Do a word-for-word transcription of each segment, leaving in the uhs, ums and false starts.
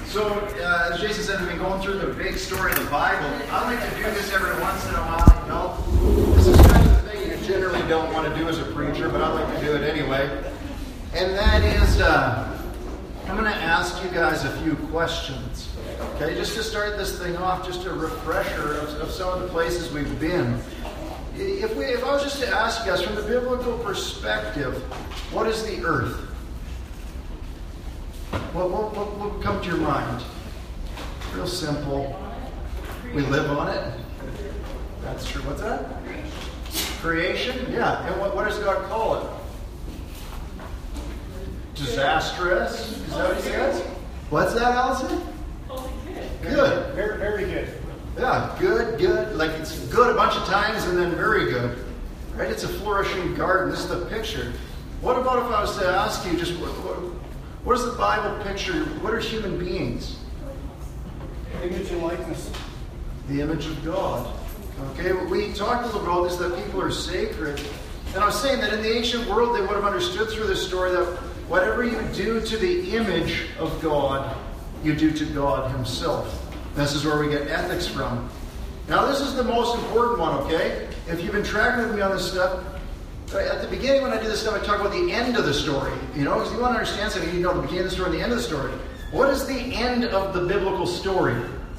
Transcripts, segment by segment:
So, uh, as Jason said, we've been going through the big story of the Bible. I like to do this every once in a while. You know, this is kind of the thing you generally don't want to do as a preacher, but I like to do it anyway. And that is, uh, I'm going to ask you guys a few questions. Okay, just to start this thing off, just a refresher of, of some of the places we've been. If we, if I was just to ask you guys, from the biblical perspective, what is the earth? What, what, what, what would come to your mind? Real simple. We live on it. That's true. What's that? Creation? Yeah. And what, what does God call it? Disastrous? Is that what he says? What's that, Allison? Good. Very, very good. Yeah, good, good. Like it's good a bunch of times and then very good. Right? It's a flourishing garden. This is the picture. What about if I was to ask you just what, what, what does the Bible picture? What are human beings? Image and likeness. The image of God. Okay, we talked a little about this, that people are sacred. And I was saying that in the ancient world they would have understood through this story that whatever you do to the image of God, you do to God himself. This is where we get ethics from. Now this is the most important one, okay? If you've been tracking with me on this stuff, at the beginning when I do this stuff, I talk about the end of the story. You know, because you want to understand something, you know the beginning of the story and the end of the story. What is the end of the biblical story?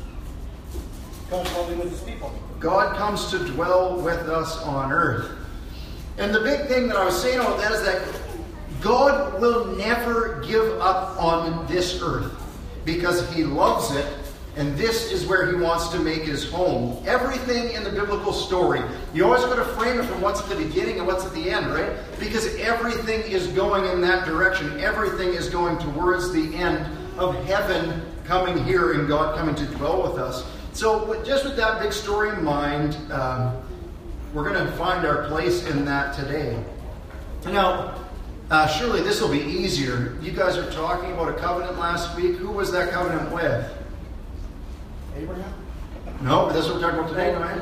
God dwelling with his people. God comes to dwell with us on earth. And the big thing that I was saying about that is that God will never give up on this earth because he loves it. And this is where he wants to make his home. Everything in the biblical story, you always got to frame it from what's at the beginning and what's at the end, right? Because everything is going in that direction. Everything is going towards the end of heaven coming here and God coming to dwell with us. So just with that big story in mind, um, we're going to find our place in that today. Now, uh, surely this will be easier. You guys were talking about a covenant last week. Who was that covenant with? Abraham? No, but that's what we're talking about today, right?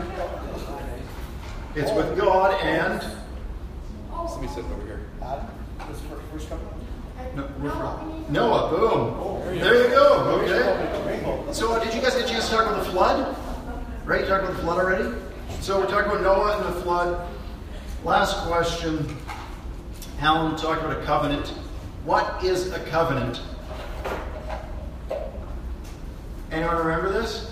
It's with God and... Somebody sitting over here. Adam? This is the first covenant? No, Noah, boom. Oh, there you go. Okay. So uh, did you guys get a chance to talk about the flood? Right? You talked about the flood already? So we're talking about Noah and the flood. Last question. Alan talked about a covenant. What is a covenant? Anyone remember this?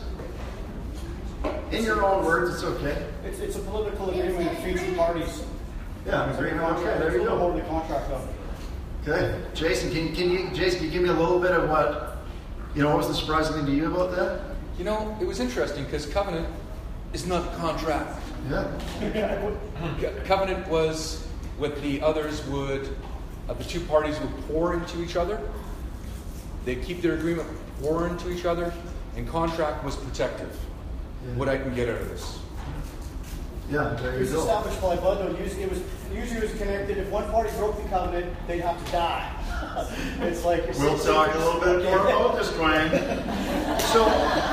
In your own words, it's okay. It's, it's a political agreement between two parties. Yeah, an agreement. Okay, there you go. Hold the contract up. Okay, Jason, can, can you, Jason, can you give me a little bit of what, you know, what was the surprising thing to you about that? You know, it was interesting because covenant is not a contract. Yeah. Co- covenant was what the others would, uh, the two parties would pour into each other. They keep their agreement, pour into each other, and contract was protective. Yeah. What I can get out of this. Yeah, there It you was go. established by blood, though. Usually it was, usually it was connected. If one party broke the covenant, they'd have to die. It's like... We'll talk a little bit more about this, Dwayne. So,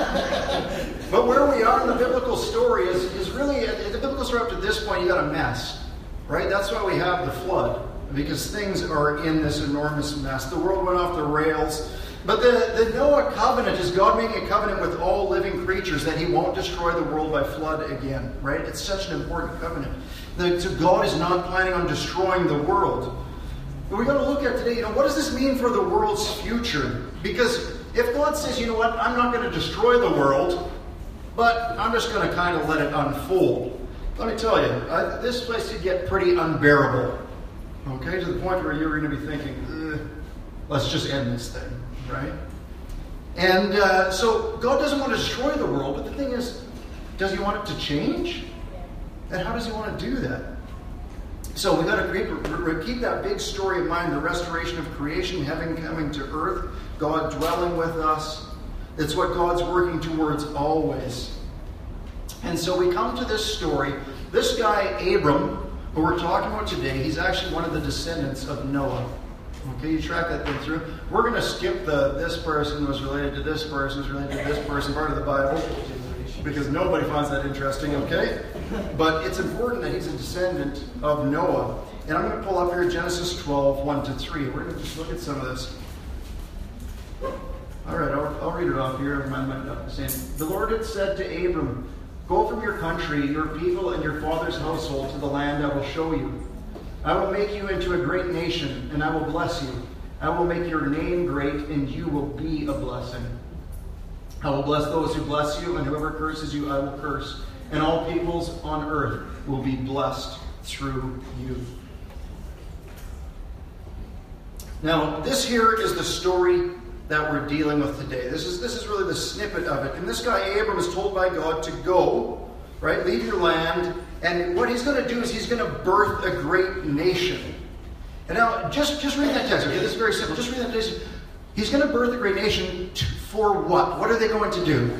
but where we are in the biblical story is, is really, the biblical story up to this point, you got a mess, right? That's why we have the flood, because things are in this enormous mess. The world went off the rails. But the, the Noah covenant is God making a covenant with all living creatures that he won't destroy the world by flood again, right? It's such an important covenant. The, so God is not planning on destroying the world. But we're going to look at today, you know, what does this mean for the world's future? Because if God says, you know what, I'm not going to destroy the world, but I'm just going to kind of let it unfold. Let me tell you, I, this place could get pretty unbearable. Okay, to the point where you're going to be thinking, let's just end this thing. Right? And uh, so God doesn't want to destroy the world, but the thing is, does he want it to change? And how does he want to do that? So we've got to keep, keep that big story in mind, the restoration of creation, heaven coming to earth, God dwelling with us. It's what God's working towards always. And so we come to this story. This guy, Abram, who we're talking about today, he's actually one of the descendants of Noah. Okay, you track that thing through. We're going to skip the this person was related to this person, was related to this person part of the Bible, because nobody finds that interesting, okay? But it's important that he's a descendant of Noah. And I'm going to pull up here Genesis twelve, one to three. We're going to just look at some of this. All right, I'll, I'll read it off here. I might not be saying. The Lord had said to Abram, "Go from your country, your people, and your father's household to the land I will show you. I will make you into a great nation, and I will bless you. I will make your name great, and you will be a blessing. I will bless those who bless you, and whoever curses you, I will curse. And all peoples on earth will be blessed through you." Now, this here is the story that we're dealing with today. This is this is really the snippet of it. And this guy, Abram, is told by God to go, right? Leave your land. And what he's going to do is he's going to birth a great nation. And now, just, just read that text, okay? This is very simple. Just read that text. He's going to birth a great nation to, for what? What are they going to do?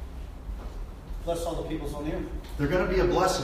Bless all the peoples on the earth. They're going to be a blessing.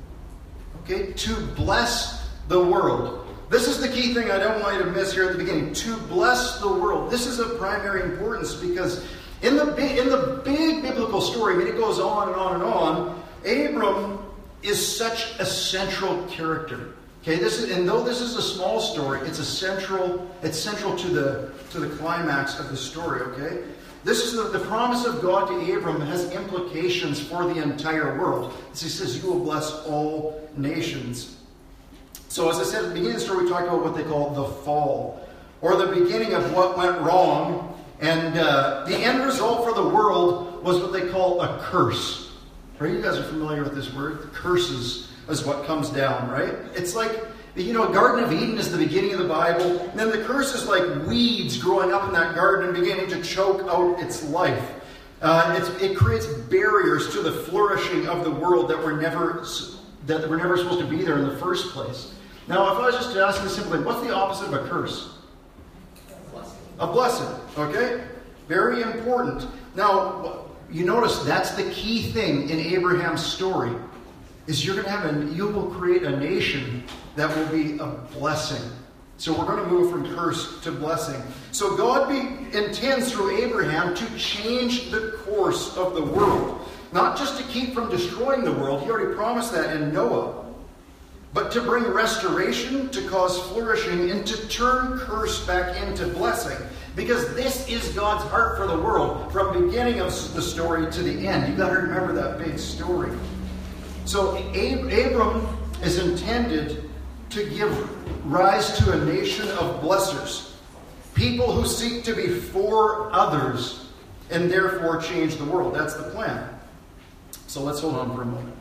Okay? To bless the world. This is the key thing I don't want you to miss here at the beginning. To bless the world. This is of primary importance because in the big, in the big biblical story, I mean, it goes on and on and on. Abram is such a central character. Okay, this is, and though this is a small story, it's a central. It's central to the to the climax of the story. Okay, this is the, the promise of God to Abram has implications for the entire world. As he says, "You will bless all nations." So, as I said at the beginning of the story, we talked about what they call the fall, or the beginning of what went wrong, and uh, the end result for the world was what they call a curse. Right? You guys are familiar with this word. Curses is what comes down, right? It's like, you know, Garden of Eden is the beginning of the Bible, and then the curse is like weeds growing up in that garden and beginning to choke out its life. Uh, it's, it creates barriers to the flourishing of the world that were never that were never supposed to be there in the first place. Now, if I was just to ask you simply, what's the opposite of a curse? A blessing. A blessing, okay? Very important. Now, you notice that's the key thing in Abraham's story, is you're going to have a, you will create a nation that will be a blessing. So we're going to move from curse to blessing. So God be, intends through Abraham to change the course of the world. Not just to keep from destroying the world, he already promised that in Noah, but to bring restoration, to cause flourishing, and to turn curse back into blessing. Because this is God's heart for the world, from beginning of the story to the end. You've got to remember that big story. So Ab- Abram is intended to give rise to a nation of blessers. People who seek to be for others and therefore change the world. That's the plan. So let's hold on for a moment.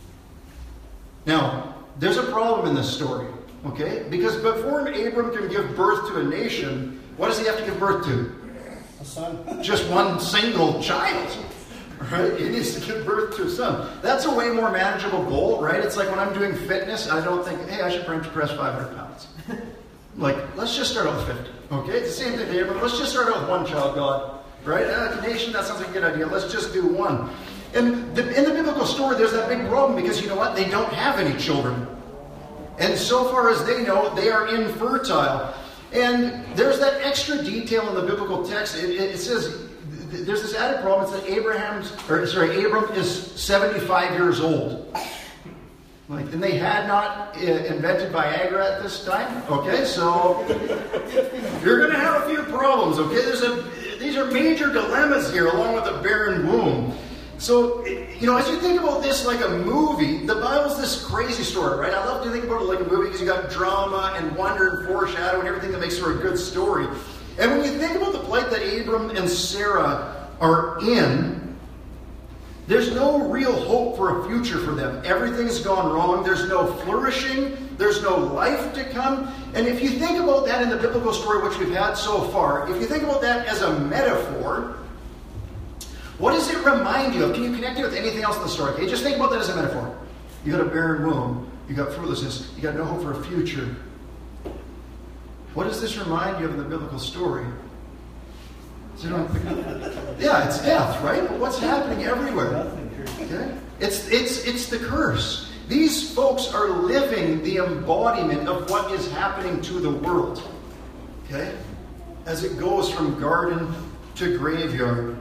Now, there's a problem in this story, okay? Because before Abram can give birth to a nation, what does he have to give birth to? A son. Just one single child, right? He needs to give birth to a son. That's a way more manageable goal, right? It's like when I'm doing fitness, I don't think, hey, I should bench press five hundred pounds. Like, let's just start out with fifty, okay? It's the same thing to Abram. Let's just start out with one child, God, right? Uh, the nation, that sounds like a good idea. Let's just do one. And the, in the biblical story, there's that big problem because you know what? They don't have any children. And so far as they know, they are infertile. And there's that extra detail in the biblical text. It, it, it says, there's this added problem. It's that Abraham's, or sorry, Abram is seventy-five years old. Like, and they had not uh, invented Viagra at this time. Okay, so you're going to have a few problems. Okay, there's a these are major dilemmas here, along with a barren womb. So, you know, as you think about this like a movie, the Bible's this crazy story, right? I love to think about it like a movie because you got drama and wonder and foreshadow and everything that makes for a good story. And when you think about the plight that Abram and Sarah are in, there's no real hope for a future for them. Everything's gone wrong. There's no flourishing. There's no life to come. And if you think about that in the biblical story, which we've had so far, if you think about that as a metaphor, what does it remind you of? Can you connect it with anything else in the story? Okay, just think about that as a metaphor. You got a barren womb. You got fruitlessness. You got no hope for a future. What does this remind you of in the biblical story? Is it yeah, it's death, right? But what's happening everywhere? Okay? It's it's it's the curse. These folks are living the embodiment of what is happening to the world. Okay? As it goes from garden to graveyard.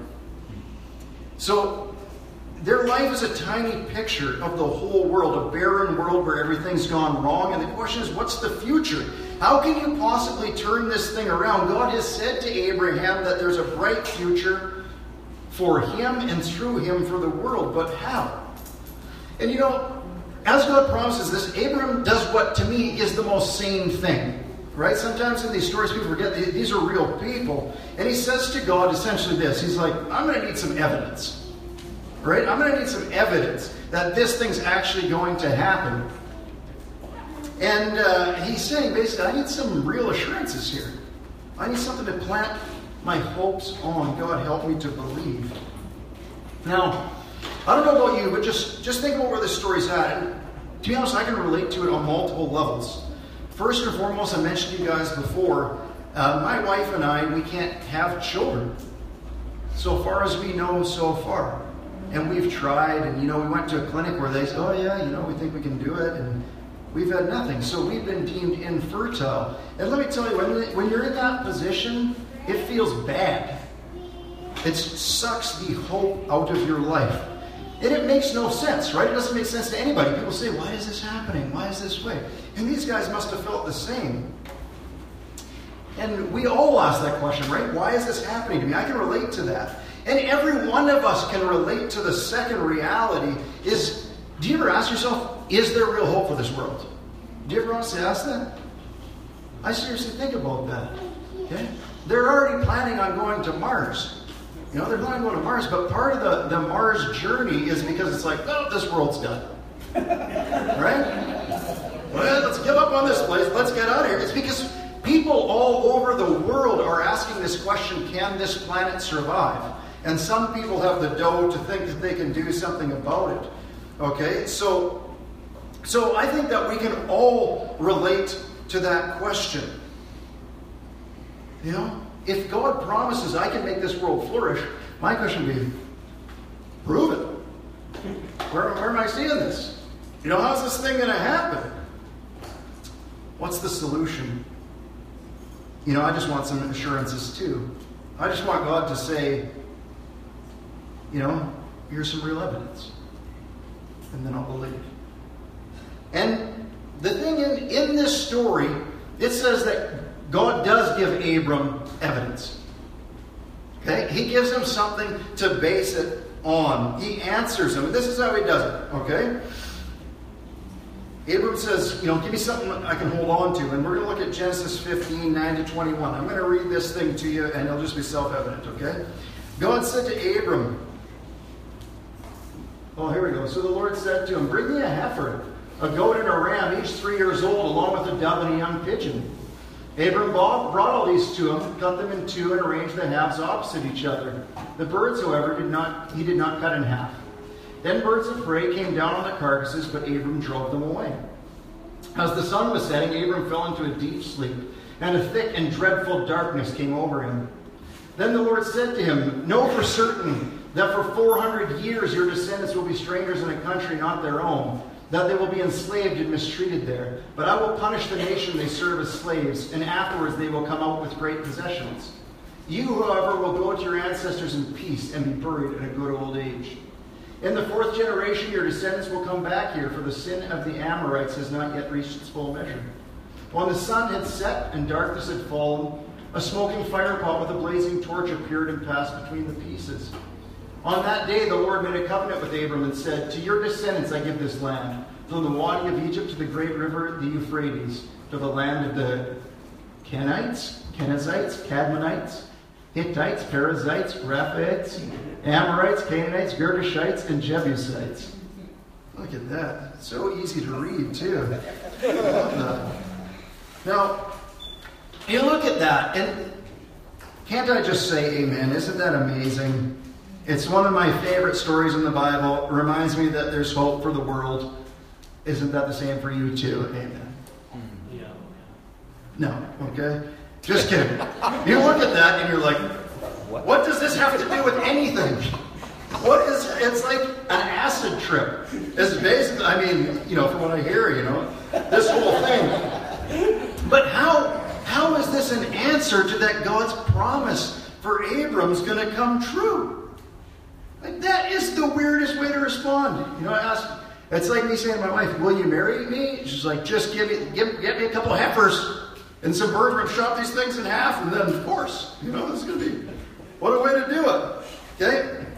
So, their life is a tiny picture of the whole world, a barren world where everything's gone wrong. And the question is, what's the future? How can you possibly turn this thing around? God has said to Abraham that there's a bright future for him and through him for the world. But how? And you know, as God promises this, Abram does what to me is the most sane thing. Right? Sometimes in these stories people forget these are real people. And he says to God essentially this. He's like, I'm going to need some evidence. Right? I'm going to need some evidence that this thing's actually going to happen. And uh, he's saying basically, I need some real assurances here. I need something to plant my hopes on. God, help me to believe. Now, I don't know about you, but just, just think about where this story's at. And to be honest, I can relate to it on multiple levels. First and foremost, I mentioned to you guys before, uh, my wife and I, we can't have children. So far as we know, so far. And we've tried, and you know, we went to a clinic where they said, oh yeah, you know, we think we can do it, and we've had nothing. So we've been deemed infertile. And let me tell you, when, when you're in that position, it feels bad. It sucks the hope out of your life. And it makes no sense, right? It doesn't make sense to anybody. People say, why is this happening? Why is this way? And these guys must have felt the same. And we all ask that question, right? Why is this happening to me? I can relate to that. And every one of us can relate to the second reality is, do you ever ask yourself, is there real hope for this world? Do you ever honestly ask that? I seriously think about that. Okay? They're already planning on going to Mars. You know, they're planning on going to Mars, but part of the, the Mars journey is because it's like, oh, this world's done. Right? Well, let's give up on this place. Let's get out of here. It's because people all over the world are asking this question, can this planet survive? And some people have the dough to think that they can do something about it. Okay? So, so I think that we can all relate to that question. You know? If God promises I can make this world flourish, my question would be, prove it. Where, where am I seeing this? You know, how's this thing going to happen? What's the solution? You know, I just want some assurances too. I just want God to say, you know, here's some real evidence. And then I'll believe. And the thing in, in this story, it says that God does give Abram evidence. Okay? He gives him something to base it on. He answers him. And this is how he does it. Okay? Abram says, you know, give me something I can hold on to. And we're going to look at Genesis fifteen, nine to twenty-one. I'm going to read this thing to you and it'll just be self-evident. Okay? God said to Abram, oh, here we go. So the Lord said to him, bring me a heifer, a goat and a ram, each three years old, along with a dove and a young pigeon. Abram brought all these to him, cut them in two, and arranged the halves opposite each other. The birds, however, did not he did not cut in half. Then birds of prey came down on the carcasses, but Abram drove them away. As the sun was setting, Abram fell into a deep sleep, and a thick and dreadful darkness came over him. Then the Lord said to him, know for certain that for four hundred years your descendants will be strangers in a country not their own, that they will be enslaved and mistreated there. But I will punish the nation they serve as slaves, and afterwards they will come out with great possessions. You, however, will go to your ancestors in peace and be buried in a good old age. In the fourth generation your descendants will come back here, for the sin of the Amorites has not yet reached its full measure. When the sun had set and darkness had fallen, a smoking firepot with a blazing torch appeared and passed between the pieces. On that day the Lord made a covenant with Abram and said, to your descendants I give this land, from the Wadi of Egypt to the great river, the Euphrates, to the land of the Kenites, Kenizzites, Cadmonites, Hittites, Perizzites, Rephaites, Amorites, Canaanites, Girgashites, and Jebusites. Look at that. It's so easy to read, too. I love that. Now, you look at that, and can't I just say amen? Isn't that amazing? It's one of my favorite stories in the Bible. It reminds me that there's hope for the world. Isn't that the same for you too? Amen. Yeah. No, okay? Just kidding. You look at that and you're like, what does this have to do with anything? What is, it's like an acid trip. It's basically, I mean, you know, from what I hear, you know, this whole thing. But how, how is this an answer to that God's promise for Abram's going to come true? Like, that is the weirdest way to respond. You know, I asked, it's like me saying to my wife, will you marry me? She's like, just give me, give, get me a couple of heifers and some birds. We're going to chop these things in half, and then, of course, you know, this is going to be, what a way to do it. Okay?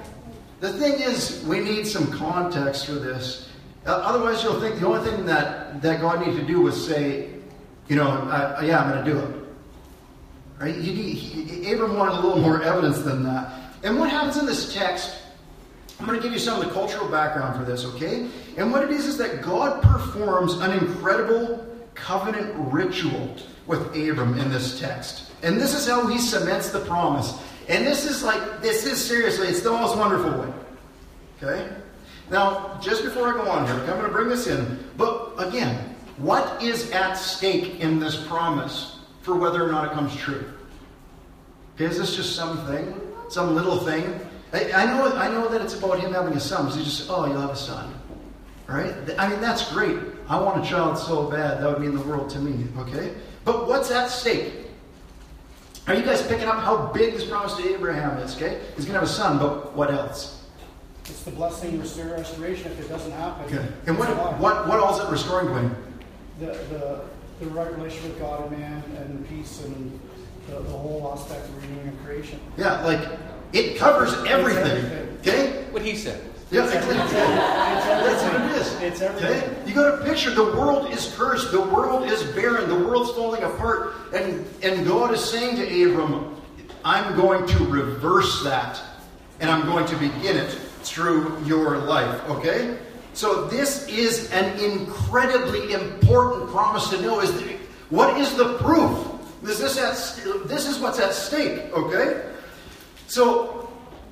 thing is, we need some context for this. Uh, otherwise, you'll think the only thing that, that God needed to do was say, you know, uh, yeah, I'm going to do it. Right? He, he, Abram wanted a little more evidence than that. And what happens in this text, I'm going to give you some of the cultural background for this, okay? And what it is is that God performs an incredible covenant ritual with Abram in this text. And this is how he cements the promise. And this is like, this is seriously, it's the most wonderful way. Okay? Now, just before I go on here, I'm going to bring this in. But again, what is at stake in this promise for whether or not it comes true? Okay, is this just something? Some little thing? I, I know I know that it's about him having a son. So you just, oh, you'll have a son. Right? I mean, that's great. I want a child so bad. That would mean the world to me. Okay? But what's at stake? Are you guys picking up how big this promise to Abraham is? Okay? He's going to have a son, but what else? It's the blessing, restoration if it doesn't happen. Okay. And what what what all is it restoring to him? The the the right relationship with God and man and peace and the, the whole aspect of renewing and creation. Yeah, like it covers everything. everything. Okay? What he said. Yeah, It's exactly. everything. It's That's what everything. it is. It's everything. Okay? You got to picture the world is cursed, the world is barren, the world's falling apart, and and God is saying to Abram, I'm going to reverse that, and I'm going to begin it through your life. Okay? So this is an incredibly important promise to know. Is that, what is the proof? Is this at, this is what's at stake. Okay? So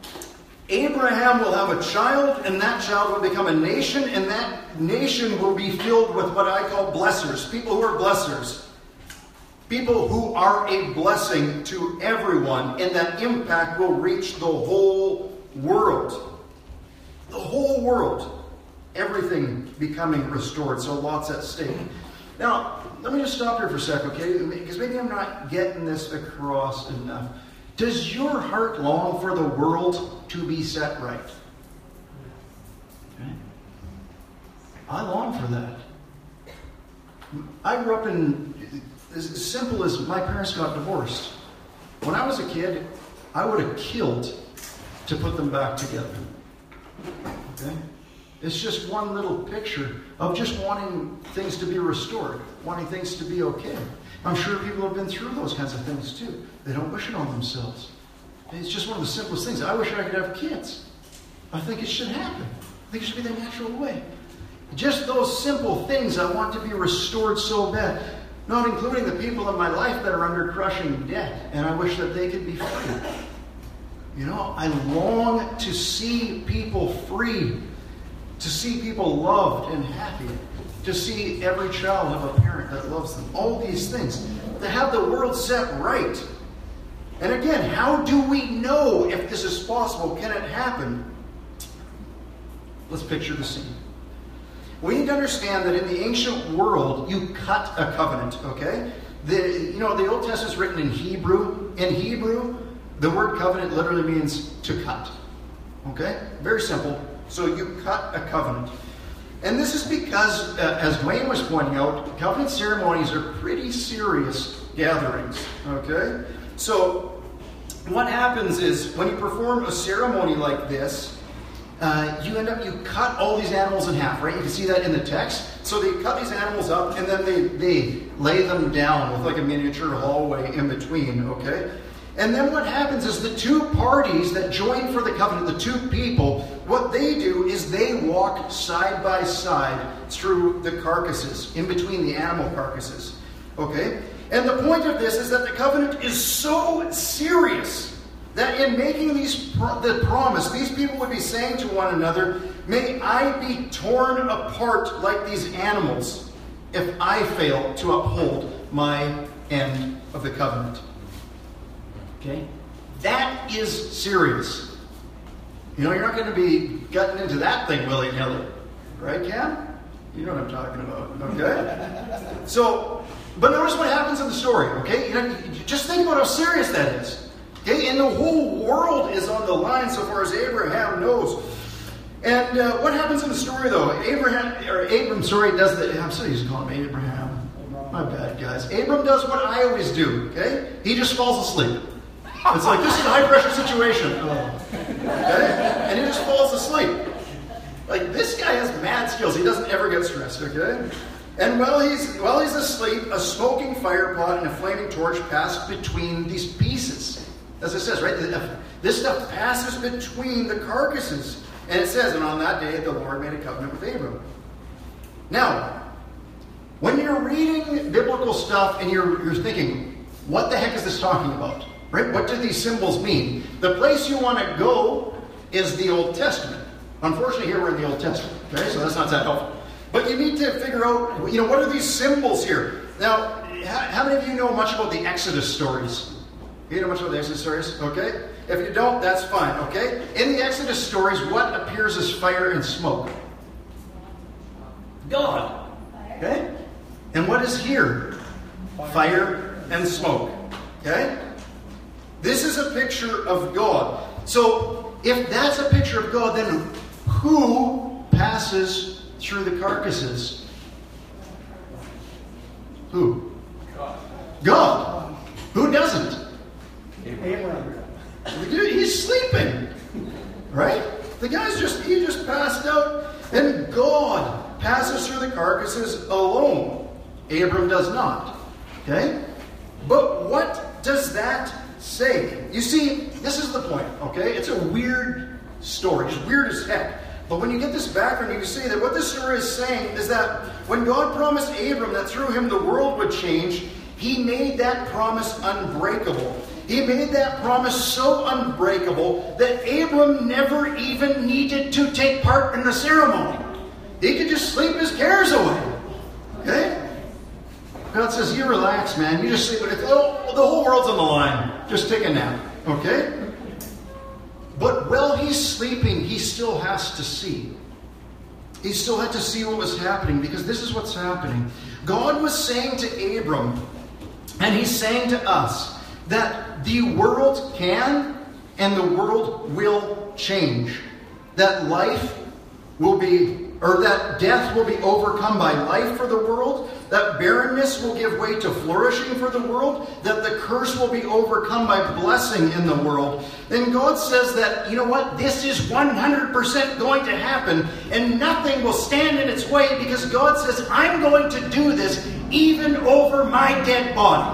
Abraham will have a child, and that child will become a nation, and that nation will be filled with what I call blessers. People who are blessers. People who are a blessing to everyone, and that impact will reach the whole world. The whole world. Everything becoming restored. So lots at stake. Now, let me just stop here for a second, okay? Because maybe I'm not getting this across enough. Does your heart long for the world to be set right? Okay. I long for that. I grew up in, as simple as my parents got divorced. When I was a kid, I would have killed to put them back together. Okay? It's just one little picture of just wanting things to be restored, wanting things to be okay. I'm sure people have been through those kinds of things too. They don't wish it on themselves. It's just one of the simplest things. I wish I could have kids. I think it should happen. I think it should be the natural way. Just those simple things I want to be restored so bad. Not including the people in my life that are under crushing debt. And I wish that they could be free. You know, I long to see people free. To see people loved and happy. To see every child have a parent that loves them. All these things. To have the world set right. And again, how do we know if this is possible? Can it happen? Let's picture the scene. We need to understand that in the ancient world, you cut a covenant, okay? The, you know, the Old Testament is written in Hebrew. In Hebrew, the word covenant literally means to cut. Okay? Very simple. So you cut a covenant. And this is because, uh, as Dwayne was pointing out, covenant ceremonies are pretty serious gatherings. Okay? So what happens is, when you perform a ceremony like this, uh, you end up, you cut all these animals in half, right? You can see that in the text. So they cut these animals up, and then they, they lay them down with like a miniature hallway in between, okay? And then what happens is the two parties that join for the covenant, the two people, what they do is they walk side by side through the carcasses, in between the animal carcasses. Okay? And the point of this is that the covenant is so serious that in making these the promise, these people would be saying to one another, may I be torn apart like these animals if I fail to uphold my end of the covenant. Okay? That is serious. You know, you're not going to be getting into that thing willy-nilly. Right, Cam? You know what I'm talking about. Okay? So, but notice what happens in the story, okay? You know, just think about how serious that is. Okay? And the whole world is on the line so far as Abraham knows. And uh, what happens in the story, though? Abraham, or Abram, sorry, does the, I'm so used to calling him Abraham. My bad, guys. Abram does what I always do, okay? He just falls asleep. It's like, this is a high-pressure situation. Oh. Okay? And he just falls asleep. rest, okay? And while he's while he's asleep, a smoking fire pot and a flaming torch passed between these pieces. As it says, right? This stuff passes between the carcasses. And it says, and on that day the Lord made a covenant with Abram. Now, when you're reading biblical stuff and you're, you're thinking, what the heck is this talking about? Right? What do these symbols mean? The place you want to go is the Old Testament. Unfortunately, here we're in the Old Testament. Okay, so that's not that helpful. But you need to figure out, you know, what are these symbols here? Now, how many of you know much about the Exodus stories? You know much about the Exodus stories? Okay? If you don't, that's fine. Okay? In the Exodus stories, what appears as fire and smoke? God. Okay? And what is here? Fire and smoke. Okay? This is a picture of God. So, if that's a picture of God, then who passes through the carcasses? Who? God. God. Who doesn't? Abraham. Dude, he's sleeping. Right? The guy's just, he just passed out. And God passes through the carcasses alone. Abram does not. Okay? But what does that say? You see, this is the point, okay? It's a weird story. It's weird as heck. But when you get this background, you can see that what this story is saying is that when God promised Abram that through him the world would change, he made that promise unbreakable. He made that promise so unbreakable that Abram never even needed to take part in the ceremony. He could just sleep his cares away. Okay? God says, you relax, man. You just sleep. Oh, the whole world's on the line. Just take a nap. Okay? But while he's sleeping, he still has to see. He still had to see what was happening, because this is what's happening. God was saying to Abram, and he's saying to us, that the world can and the world will change. That life will be, or that death will be overcome by life for the world. That barrenness will give way to flourishing for the world. That the curse will be overcome by blessing in the world. And God says that, you know what, this is one hundred percent going to happen, and nothing will stand in its way, because God says, I'm going to do this even over my dead body.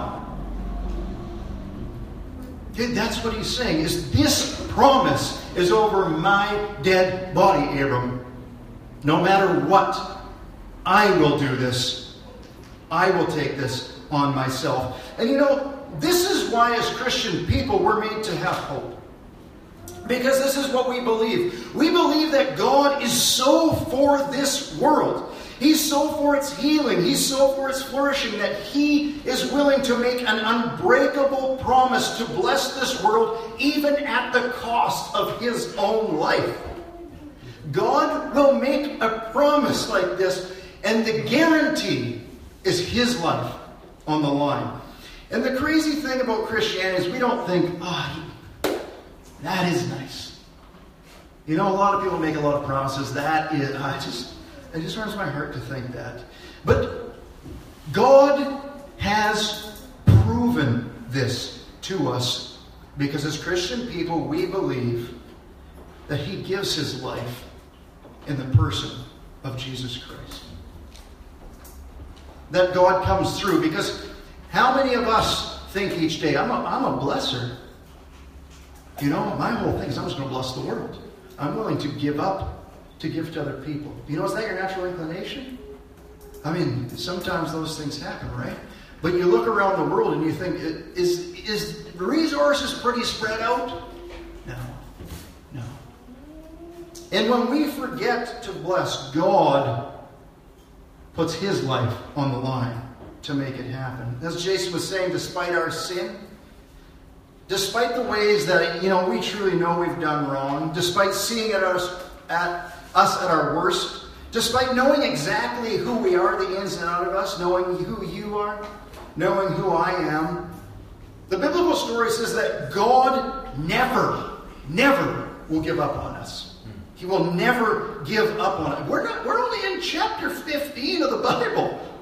Okay, that's what he's saying, is this promise is over my dead body, Abram. No matter what, I will do this. I will take this on myself. And you know, this is why as Christian people we're made to have hope. Because this is what we believe. We believe that God is so for this world. He's so for its healing. He's so for its flourishing that He is willing to make an unbreakable promise to bless this world even at the cost of His own life. God will make a promise like this, and the guarantee is His life on the line. And the crazy thing about Christianity is we don't think, oh, that is nice. You know, a lot of people make a lot of promises. That is, I just... It just hurts my heart to think that. But God has proven this to us, because as Christian people we believe that He gives His life in the person of Jesus Christ. That God comes through, because how many of us think each day, I'm a, I'm a blesser. You know, my whole thing is I'm just going to bless the world. I'm willing to give up to give to other people. You know, is that your natural inclination? I mean, sometimes those things happen, right? But you look around the world and you think, is is resources pretty spread out? No. No. And when we forget to bless, God puts His life on the line to make it happen. As Jason was saying, despite our sin, despite the ways that, you know, we truly know we've done wrong, despite seeing it us at us at our worst, despite knowing exactly who we are, the ins and out of us, knowing who you are, knowing who I am, the biblical story says that God never, never will give up on us. He will never give up on us. We're not, we're only in chapter fifteen of the Bible.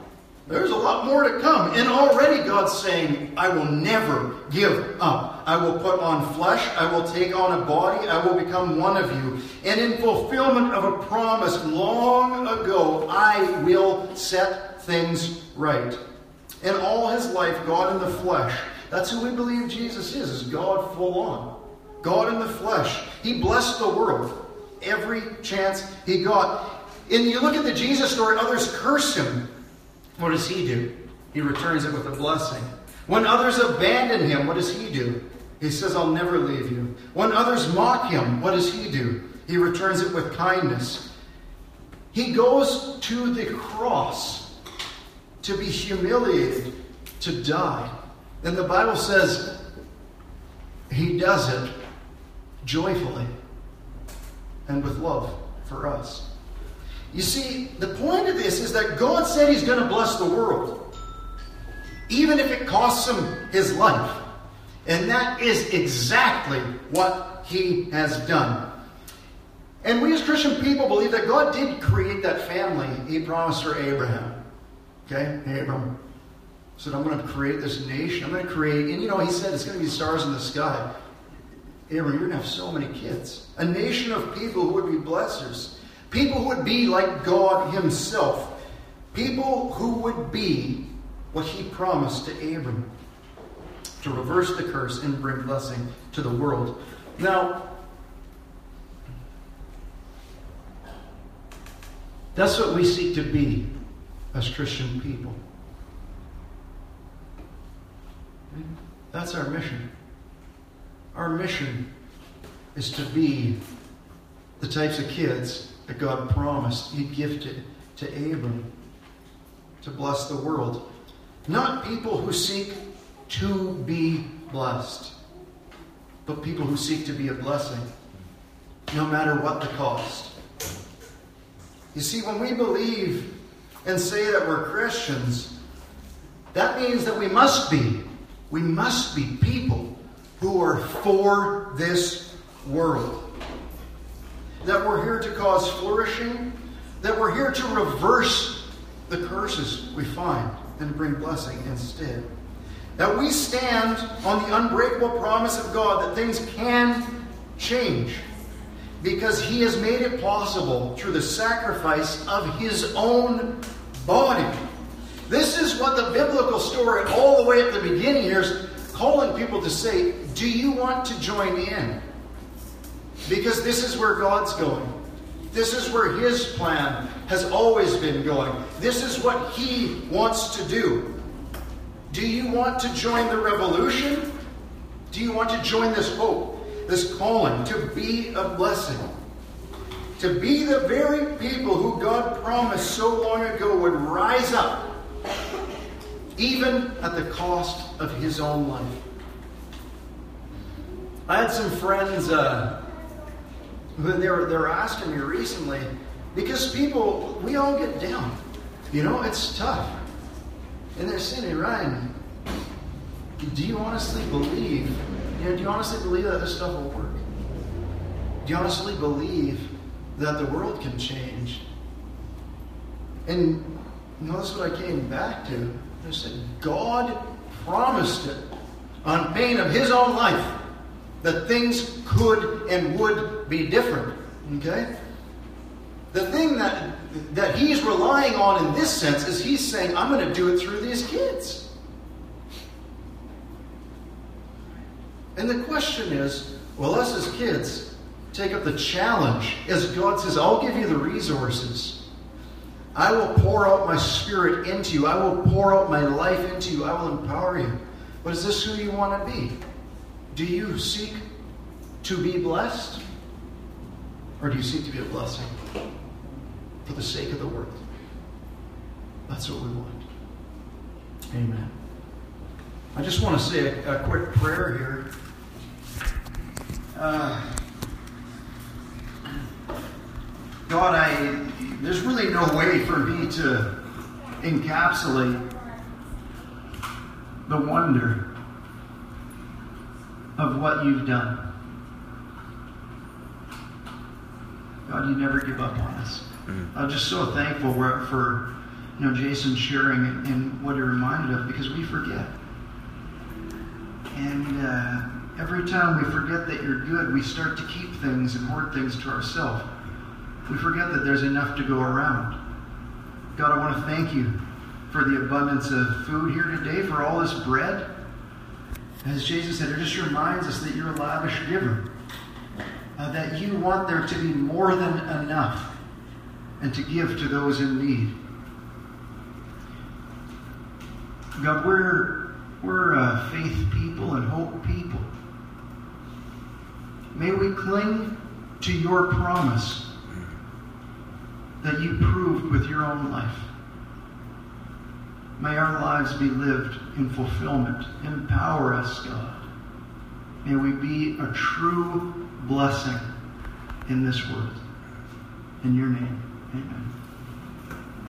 There's a lot more to come. And already God's saying, I will never give up. I will put on flesh. I will take on a body. I will become one of you. And in fulfillment of a promise long ago, I will set things right. In all his life, God in the flesh. That's who we believe Jesus is, is God full on. God in the flesh. He blessed the world every chance he got. And you look at the Jesus story, others curse him. What does he do? He returns it with a blessing. When others abandon him, what does he do? He says, I'll never leave you. When others mock him, what does he do? He returns it with kindness. He goes to the cross to be humiliated, to die. And the Bible says he does it joyfully and with love for us. You see, the point of this is that God said he's going to bless the world, even if it costs him his life. And that is exactly what he has done. And we as Christian people believe that God did create that family he promised for Abraham. Okay? Abram said, I'm going to create this nation. I'm going to create, and you know, he said it's going to be stars in the sky. Abram, you're going to have so many kids. A nation of people who would be blessers. People who would be like God himself. People who would be what he promised to Abram. To reverse the curse and bring blessing to the world. Now, that's what we seek to be as Christian people. That's our mission. Our mission is to be the types of kids that God promised he gifted to Abram to bless the world. Not people who seek to be blessed, but people who seek to be a blessing, no matter what the cost. You see, when we believe and say that we're Christians, that means that we must be, we must be people who are for this world. That we're here to cause flourishing, that we're here to reverse the curses we find and bring blessing instead. That we stand on the unbreakable promise of God that things can change because he has made it possible through the sacrifice of his own body. This is what the biblical story all the way at the beginning here is calling people to say, do you want to join in? Because this is where God's going. This is where his plan has always been going. This is what he wants to do. Do you want to join the revolution? Do you want to join this hope, this calling to be a blessing? To be the very people who God promised so long ago would rise up, even at the cost of his own life. I had some friends, uh, who they were, they were asking me recently, because people, we all get down. You know, it's tough. And they're saying, hey, Ryan, do you honestly believe, you know, do you honestly believe that this stuff will work? Do you honestly believe that the world can change? And notice what I came back to. I said, God promised it on pain of his own life that things could and would be different. Okay? The thing that, that he's relying on in this sense is he's saying, I'm going to do it through these kids. And the question is, will us as kids take up the challenge as God says, I'll give you the resources. I will pour out my spirit into you. I will pour out my life into you. I will empower you. But is this who you want to be? Do you seek to be blessed? Or do you seek to be a blessing for the sake of the world? That's what we want. Amen. I just want to say a, a quick prayer here. Uh, God, I there's really no way for me to encapsulate the wonder of what you've done. God, you never give up on us. I'm just so thankful for you know, Jason sharing and, and what he reminded of, because we forget. And uh, every time we forget that you're good, we start to keep things and hoard things to ourselves. We forget that there's enough to go around. God, I want to thank you for the abundance of food here today, for all this bread. As Jason said, it just reminds us that you're a lavish giver, uh, that you want there to be more than enough and to give to those in need. God, we're, we're uh, faith people and hope people. May we cling to your promise that you proved with your own life. May our lives be lived in fulfillment. Empower us, God. May we be a true blessing in this world. In your name, amen.